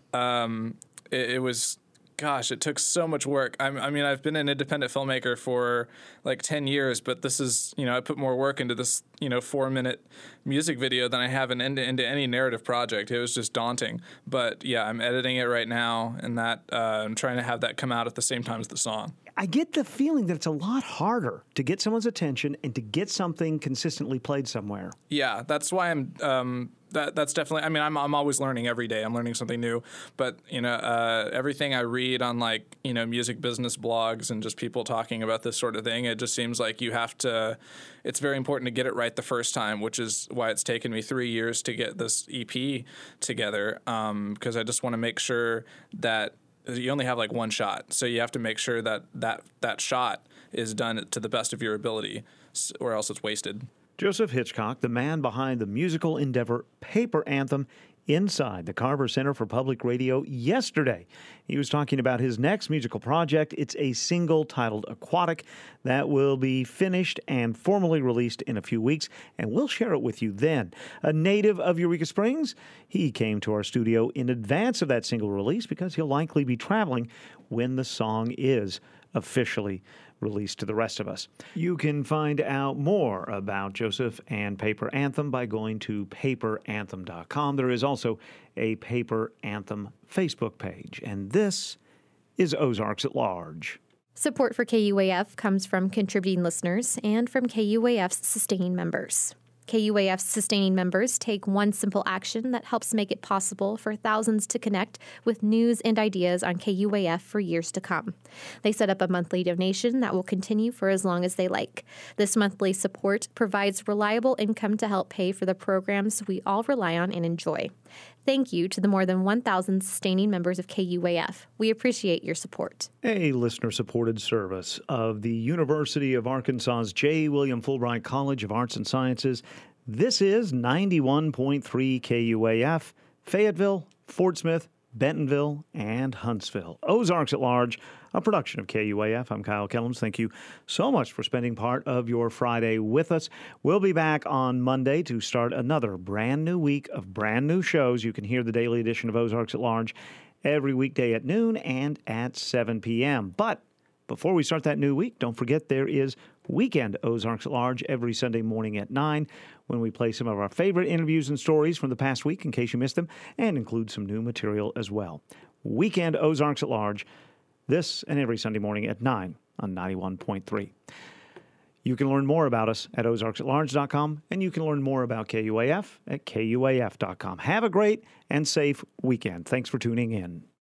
Um, it, it was. Gosh, it took so much work. I'm, I mean, I've been an independent filmmaker for like ten years, but this is, you know, I put more work into this, you know, four minute music video than I have in, into, into any narrative project. It was just daunting. But yeah, I'm editing it right now, and that uh, I'm trying to have that come out at the same time as the song. I get the feeling that it's a lot harder to get someone's attention and to get something consistently played somewhere. Yeah, that's why I'm. Um, that that's definitely. I mean, I'm I'm always learning every day. I'm learning something new. But you know, uh, everything I read on like you know music business blogs and just people talking about this sort of thing, it just seems like you have to. It's very important to get it right the first time, which is why it's taken me three years to get this E P together. Um, because I just want to make sure that. You only have like one shot, so you have to make sure that that, that shot is done to the best of your ability, or else it's wasted. Joseph Hitchcock, the man behind the musical endeavor Paper Anthem, inside the Carver Center for Public Radio yesterday. He was talking about his next musical project. It's a single titled Aquatic that will be finished and formally released in a few weeks, and we'll share it with you then. A native of Eureka Springs, he came to our studio in advance of that single release because he'll likely be traveling when the song is officially released to the rest of us. You can find out more about Joseph and Paper Anthem by going to paper anthem dot com. There is also a Paper Anthem Facebook page. And this is Ozarks at Large. Support for K U A F comes from contributing listeners and from K U A F's sustaining members. K U A F's sustaining members take one simple action that helps make it possible for thousands to connect with news and ideas on K U A F for years to come. They set up a monthly donation that will continue for as long as they like. This monthly support provides reliable income to help pay for the programs we all rely on and enjoy. Thank you to the more than one thousand sustaining members of K U A F. We appreciate your support. A listener-supported service of the University of Arkansas's J. William Fulbright College of Arts and Sciences. This is ninety-one point three K U A F, Fayetteville, Fort Smith, Bentonville, and Huntsville. Ozarks at Large, a production of K U A F. I'm Kyle Kellums. Thank you so much for spending part of your Friday with us. We'll be back on Monday to start another brand new week of brand new shows. You can hear the daily edition of Ozarks at Large every weekday at noon and at seven p.m. But before we start that new week, don't forget there is Weekend Ozarks at Large every Sunday morning at nine when we play some of our favorite interviews and stories from the past week in case you missed them and include some new material as well. Weekend Ozarks at Large this and every Sunday morning at nine on ninety-one point three. You can learn more about us at ozarks at large dot com, and you can learn more about K U A F at K U A F dot com. Have a great and safe weekend. Thanks for tuning in.